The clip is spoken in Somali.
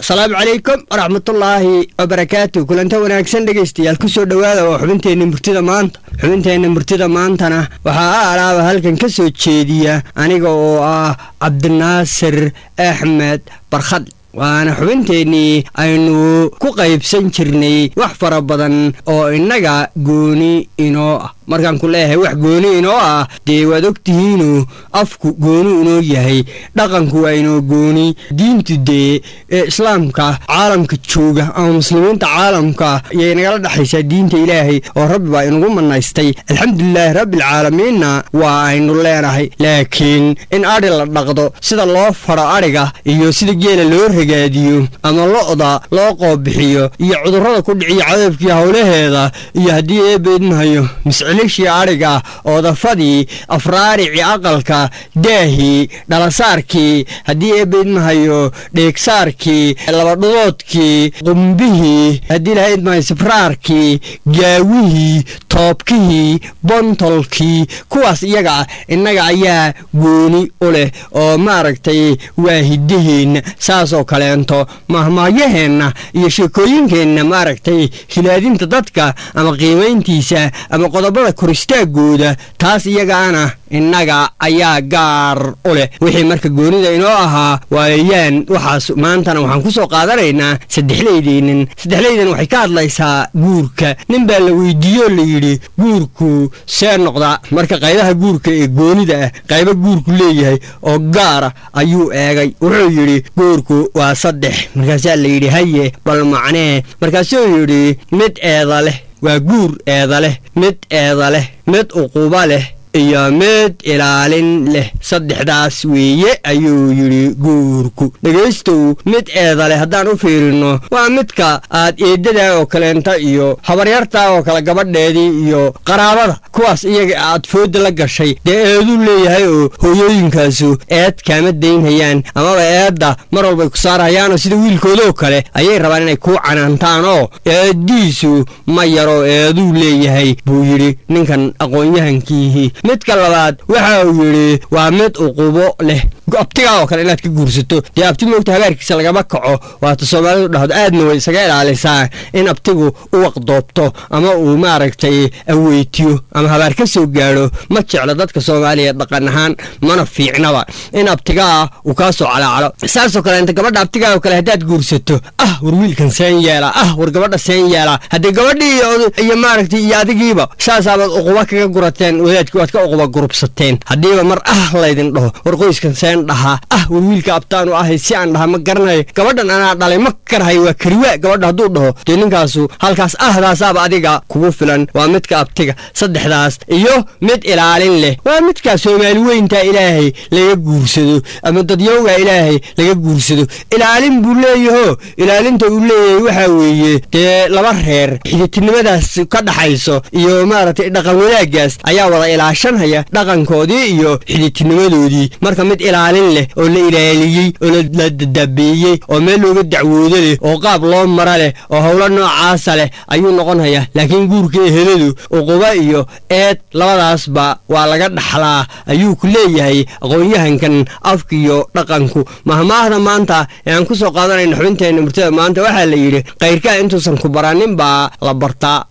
السلام عليكم ورحمة الله وبركاته. كلنتا wanaagsan dhageystayaal ku soo dhawaada oo xubinteena murtida maantana waxa alaaba halkan ka soo jeediya aniga oo Cabdinaasir Axmed Barkhad waana xubinteeni aynu ku qaybsan jirnay wax fara badan oo inaga gooni inoo markaan ku leeyahay wax gooni inoo dee waad ogtihiin afku gooni inoo yahay dhaqanku aynu gooni diintu dee islaamka caalamka jooga ama muslimiinta caalamka ayay nagala dhaxaysaa diinta Ilaahay oo Rabbi baa inagu manaystay alxamdulillah rabbil caalamiin waa aynu leenahay laakiin in ari la dhaqdo sida loo faro ariga iyo sida geela loo ragaadiyo ama lo'da loo qoobixiyo iyo cudurrada ku dhiciya cadabkii hawlaheeda iyo hadii ay beednahayo ليشي عارقة ودفدي أفراري عقلك داهي دلساركي هدي ابن هايو ديكساركي لبردوتكي قنبه هدي لهيد ما يسفراركي جاويه توبكي بنطلكي كواس يقع إنك عيا قوني أوله أو ماركتي واهدهين ساسو كالانتو مهما يهن يشيكوين كين ماركتي خلادين تددك أما قيمين تيسا أما قضبال كورستاقودا تاس يقعنا innaga ayaa gaar u leh wixii marka goonida inoo ahaa waayaan waxaas maantana waxaan ku soo qaadanaynaa saddexleydan waxay ka hadlaysaa guurka nin baa la weydiiyo la yiri guurku see noqda marka qaybaha guurka ee goonida qayb guurku leeyahay oo gaar ayuu eegay wuxuu yiri guurku waa saddex markaas la yiri haye bal macnee markaas uu yiri mid eeda leh waa guur eeda leh mid uquba leh iyo mid ilaalin leh saddexdaas weeye ayuu yiri guurku dhageysto mid eeda leh hadaan u fiirino waa midka aad eedada oo kaleenta iyo habaryarta oo kala gabadheedii iyo qaraabada kuwaas iyaga aad fooda la gashay eedu leeyahay oo hooyooyinkaasu eed kaama deynayaan ama eedda mar walba ku saarayaan sida wiilkooda kale ayay rabaan inay ku canaantaan oo eediisu ma yaro eedu leeyahay buu yiri ninkan aqoon-yahankiihi midka labaad waxa uu yiri waa mid uqubo leh abtiga oo kale inaad ka guursato abti moogta habaarkiisa laga kaco waa Soomaalidu dhahdo aadna way isaga ilaalisaa in abtigu u waqdoobto ama uu maaragtay aweytiyo ama habaar ka soo gaaro ma jecla dadka Soomaaliyeed dhaqan ahaan mana fiicnaba in abtiga uu ka soo calaacalo saasoo kale inta gabadha abtiga oo kale hadaad guursato war wiilkan seen yeela war gabadha seen yeela hadii gabadhii iyo maaragtay iyo adigiiba saasaabad uquba kaga gurateen wadaadku waad ka uquba gurubsateen hadiiba mar laydin dhaho war qoyskan seen dhaha wiilka abtaan u ahay si aan dhaha ma garanayo gabadhan ana dhalay ma karahay waa kariwa gabadha haduu dhaho ninkaasu halkaas daasaaba adiga kugu filan waa midka abtiga saddexdaas iyo mid ilaalin leh waa midka Soomaali weynta Ilaahay laga guursado ama dadyowga Ilaahay laga guursado ilaalin buu leeyahay ilaalinta uu leeyahay waxa weeye laba reer xididnimadaas ka dhaxayso iyo maaragtay dhaqan wanaagaas ayaa wada ilaashanaya dhaqankoodii iyo xididnimadoodii marka mid ilaalin leh oo la ilaaliyay oo la dadabeeyay oo meel looga dacwoodo leh oo qaab loo mara leh oo hawlo noocaas leh ayuu noqonayaa laakiin guurka eheladu uquba iyo eed labadaasba waa laga dhaxlaa ayuu ku leeyahay aqoon-yahankan afkiyo dhaqanku mahmaahda maanta aan ku soo qaadanayno xubinteena murtida maanta waxa la yiri qayrka intuusan ku baranin baa la bartaa